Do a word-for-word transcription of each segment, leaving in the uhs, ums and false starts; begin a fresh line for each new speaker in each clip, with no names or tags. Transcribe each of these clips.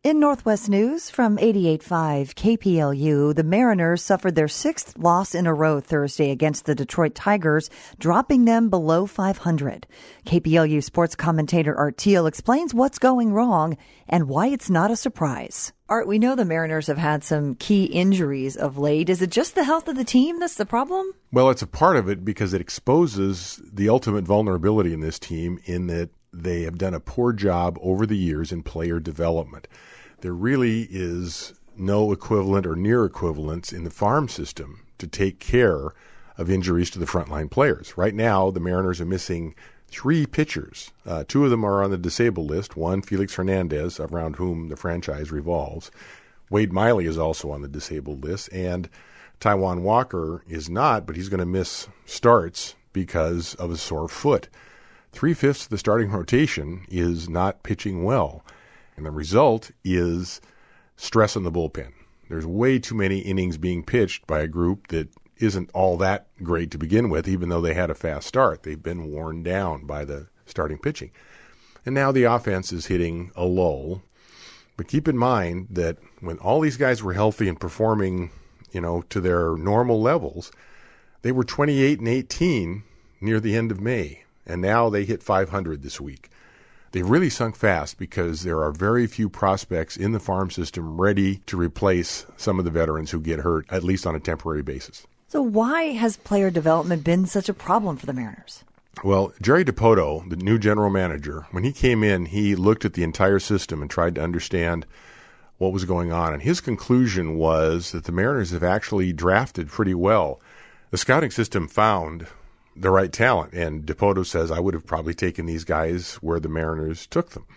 In Northwest News from eighty-eight point five K P L U, the Mariners suffered their sixth loss in a row Thursday against the Detroit Tigers, dropping them below five hundred. K P L U sports commentator Art Thiel explains what's going wrong and why it's not a surprise. Art, we know the Mariners have had some key injuries of late. Is it just the health of the team that's the problem?
Well, it's a part of it because it exposes the ultimate vulnerability in this team in that they have done a poor job over the years in player development. There really is no equivalent or near equivalence in the farm system to take care of injuries to the frontline players. Right now, the Mariners are missing three pitchers. Uh, two of them are on the disabled list. One, Felix Hernandez, around whom the franchise revolves. Wade Miley is also on the disabled list. And Taijuan Walker is not, but he's going to miss starts because of a sore foot. Three-fifths of the starting rotation is not pitching well. And the result is stress on the bullpen. There's way too many innings being pitched by a group that isn't all that great to begin with, even though they had a fast start. They've been worn down by the starting pitching. And now the offense is hitting a lull. But keep in mind that when all these guys were healthy and performing, you know, to their normal levels, they were twenty-eight and eighteen near the end of May. And now they hit five hundred this week. They've really sunk fast because there are very few prospects in the farm system ready to replace some of the veterans who get hurt, at least on a temporary basis.
So why has player development been such a problem for the Mariners?
Well, Jerry Dipoto, the new general manager, when he came in, he looked at the entire system and tried to understand what was going on. And his conclusion was that the Mariners have actually drafted pretty well. The scouting system found the right talent. And Dipoto says, I would have probably taken these guys where the Mariners took them.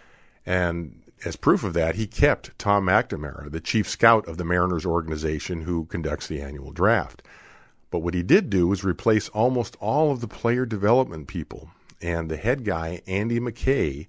And as proof of that, he kept Tom McNamara, the chief scout of the Mariners organization who conducts the annual draft. But what he did do was replace almost all of the player development people. And the head guy, Andy McKay,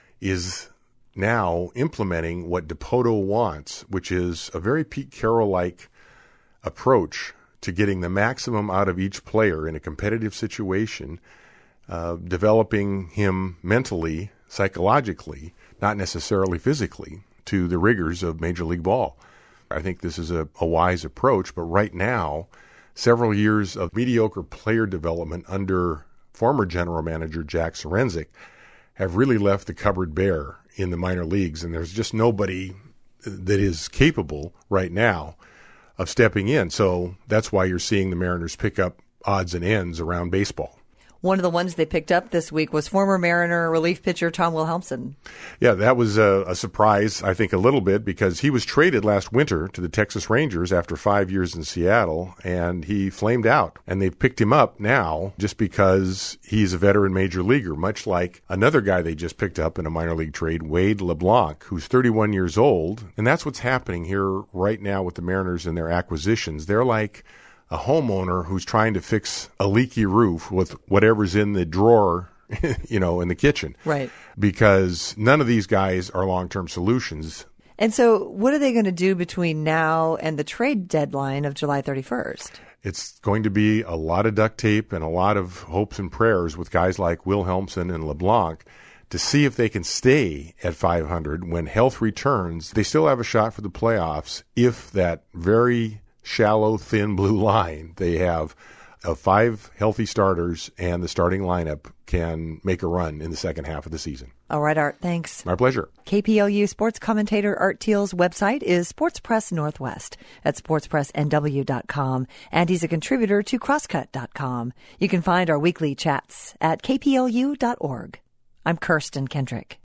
is now implementing what Dipoto wants, which is a very Pete Carroll-like approach to getting the maximum out of each player in a competitive situation, uh, developing him mentally, psychologically, not necessarily physically, to the rigors of Major League Ball. I think this is a, a wise approach, but right now, several years of mediocre player development under former general manager Jack Sorensic have really left the cupboard bare in the minor leagues, and there's just nobody that is capable right now of stepping in. So that's why you're seeing the Mariners pick up odds and ends around baseball.
One of the ones they picked up this week was former Mariner relief pitcher Tom Wilhelmsen.
Yeah, that was a, a surprise, I think, a little bit, because he was traded last winter to the Texas Rangers after five years in Seattle, and he flamed out. And they've picked him up now just because he's a veteran major leaguer, much like another guy they just picked up in a minor league trade, Wade LeBlanc, who's thirty-one years old. And that's what's happening here right now with the Mariners and their acquisitions. They're like a homeowner who's trying to fix a leaky roof with whatever's in the drawer, you know, in the kitchen.
Right.
Because none of these guys are long-term solutions.
And so what are they going to do between now and the trade deadline of July thirty-first?
It's going to be a lot of duct tape and a lot of hopes and prayers with guys like Wilhelmsen and LeBlanc to see if they can stay at five hundred when health returns. They still have a shot for the playoffs if that very shallow, thin blue line they have of five healthy starters and the starting lineup can make a run in the second half of the season.
All right, Art, thanks.
My pleasure.
K P L U sports commentator Art Thiel's website is Sports Press Northwest at sports press n w dot com, and he's a contributor to crosscut dot com. You can find our weekly chats at k p l u dot org. I'm Kirsten Kendrick.